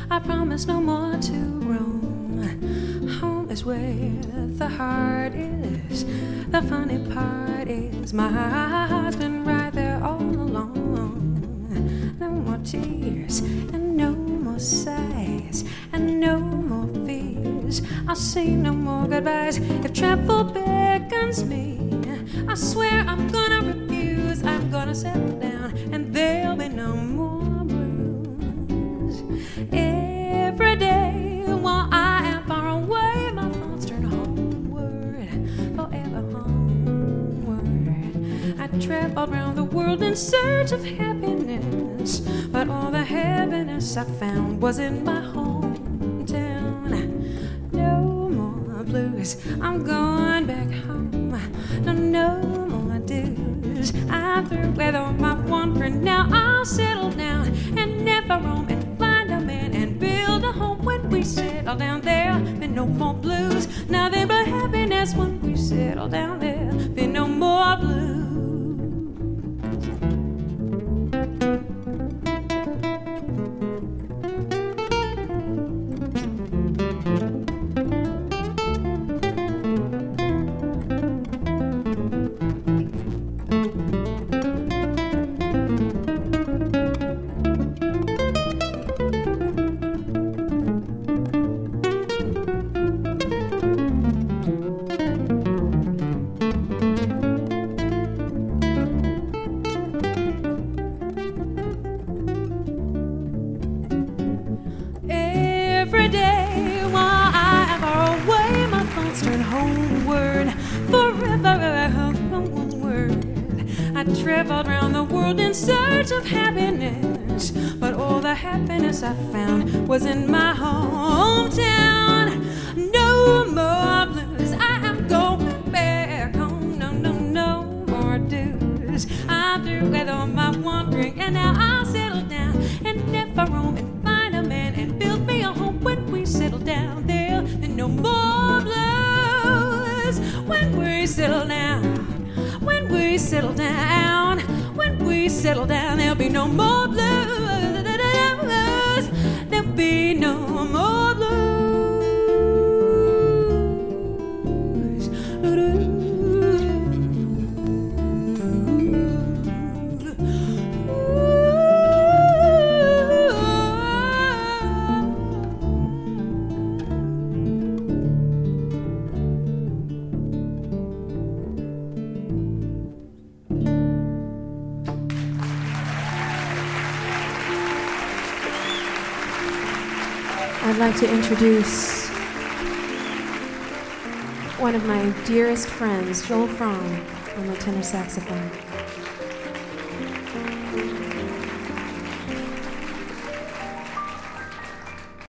I promise no more to roam. Home is where the heart is. The funny part is my heart's been right there all along. No more tears and no more sighs and no more fears. I'll say no more goodbyes. If travel beckons me, I swear I'm gonna refuse. I'm gonna settle down and there'll be no more blues. Every day while I am far away, my thoughts turn homeward, forever homeward. I traveled round the world in search of happiness, but all the happiness I found was in my hometown. No more blues, I'm going back home. No more dues, I'm through with all my wandering. Now I'll settle down and never roam and find a man and build a home. When we settle down there, be no more blues. Now there'll be happiness when we settle down there, be no more blues. Every day while I am far away, my thoughts turn homeward, forever homeward. I traveled round the world in search of happiness, but all the happiness I found was in my hometown. No more blues, I am going back home. No more dues. I'm through with all my wandering, and now I'll settle down and never roam and find a man and build me a home. When we settle down there, then no more blues. When we settle down, when we settle down, when we settle down, there'll be no more blues. There'll be no more blues. I'd like to introduce one of my dearest friends, Joel Fromm, on the tenor saxophone.